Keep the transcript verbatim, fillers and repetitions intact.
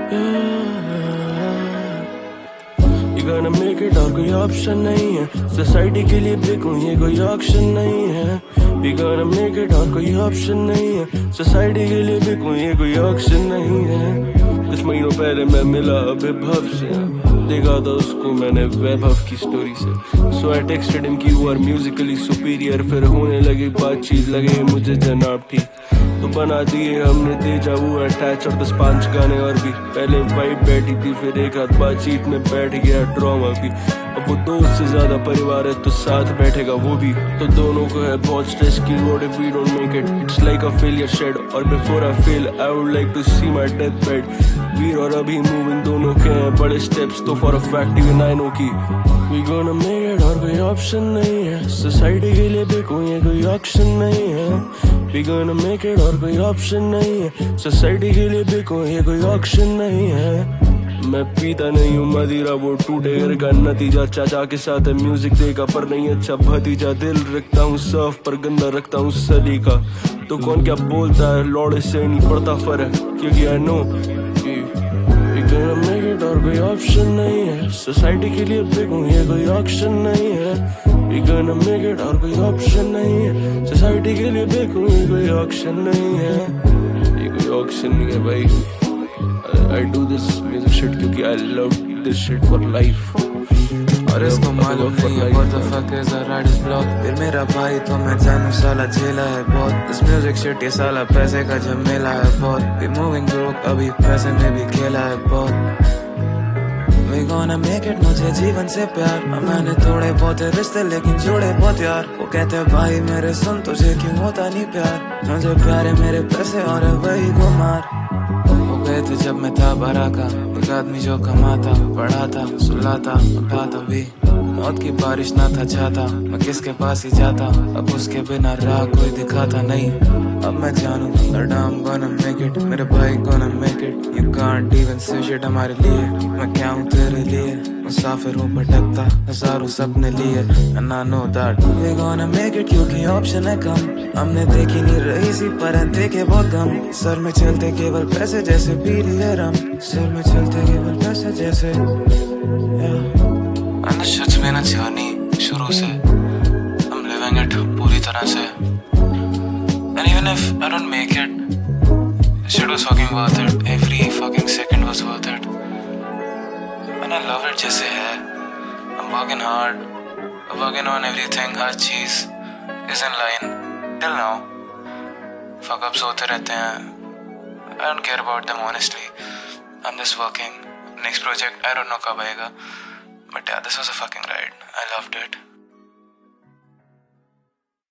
You gonna make it और कोई option नहीं है, सोसाइटी के लिए बिकूं ये कोई ऑप्शन नहीं है। You gonna make it और कोई ऑप्शन नहीं है, सोसाइटी के लिए बिकूं ये कोई ऑप्शन नहीं है। कुछ महीनों पहले मैं मिला विभव से, देखा था उसको मैंने वैभव की स्टोरी से। सो आई टेक्स्टेड हिम कि यू आर म्यूजिकली सुपीरियर, फिर होने लगी बातचीत, लगे मुझे जनाब ठीक, तो बना दिए हमने तेजा वो अटैच और दस पांच गाने और भी। पहले वाइब बैठी थी, फिर एक हाथ बातचीत में बैठ गया ड्रामा भी। अब वो दोस्त से ज्यादा परिवार है तो साथ बैठेगा वो भी, तो दोनों को है बहुत स्ट्रेस की road if we don't make it, it's like a failure shade. और before I fail I would like to see my death bed. Veer और अभी मूविंग दोनों के हैं बड़े स्टेप्स, तो for a fact even I know की वी गोना मेक इट और कोई ऑप्शन नहीं है, सोसाइटी के लिए बिकूं ये कोई ऑप्शन नहीं है। वी गोना मेक इट और कोई ऑप्शन नहीं है, सोसाइटी के लिए बिकूं ये कोई ऑप्शन नहीं है। मैं पीता नहीं हूँ मदिरा, वो टूटे घर का नतीजा। चाचा के साथ है म्यूजिक देखा पर नहीं अच्छा भतीजा। दिल रखता हूँ सर्फ पर गंदा रखता हूँ सलीका, तो कौन क्या बोलता है लौड़े से नहीं पड़ता फर्क, क्योंकि आई नो मेक इट और कोई ऑप्शन नहीं है, सोसाइटी के लिए बिकूं ये कोई ऑप्शन नहीं है। You gonna make it और कोई ऑप्शन नहीं है, सोसाइटी के लिए बिकूं ये कोई ऑप्शन नहीं है। ये कोई ऑप्शन नहीं है भाई। I do this music shit क्योंकि I love this shit for life। और इसको मालूम नहीं है what the fuck is a writer's block। फिर मेरा भाई तो मैं जानू साला झेला है बहुत, इस म्यूजिक शिट ये साला पैसे का झमेला है बहुत। We moving broke अभी पैसे में भी खेला है बहुत। We gonna make it मुझे जीवन से प्यार, मैंने थोड़े बहुत रिश्ते लेकिन जोड़े बहुत यार। वो कहते भाई मेरे सुन तुझे क्यों होता नहीं प्यार, मुझे प्यार है मेरे पैसे और है वही को मार। वो गए थे जब मैं था बारह का, एक आदमी जो कमाता पढ़ाता सुलाता उठाता भी, मौत की बारिश ना था चाहता, मैं किसके पास ही जाता, अब उसके बिना राह कोई दिखाता नहीं। अब मैं जानू that I'm gonna make it, मेरे भाई gonna make it, you can't even say shit हमारे लिए। मैं क्या हूँ तेरे लिए, मुसाफिर हूँ भटकता हजारों सपने लिए, and I know that we gonna make it क्योंकि ऑप्शन है कम। हमने देखी नहीं रही सी पर देखे बहुत कम, सर में चलते केवल पैसे जैसे पी लिए रम, सर में चलते केवल पैसे जैसे yeah। And the shit's been a journey शुरू से, I'm living it पूरी तरह से, and even if I don't make it, shit was fucking worth it, every fucking second was worth it, and I love it जैसे है। I'm working hard, I'm working on everything, her cheese is in line till now। fuck ups होते रहते हैं, I don't care about them honestly, I'm just working। next project I don't know कब आएगा, but yeah, this was a fucking ride, I loved it।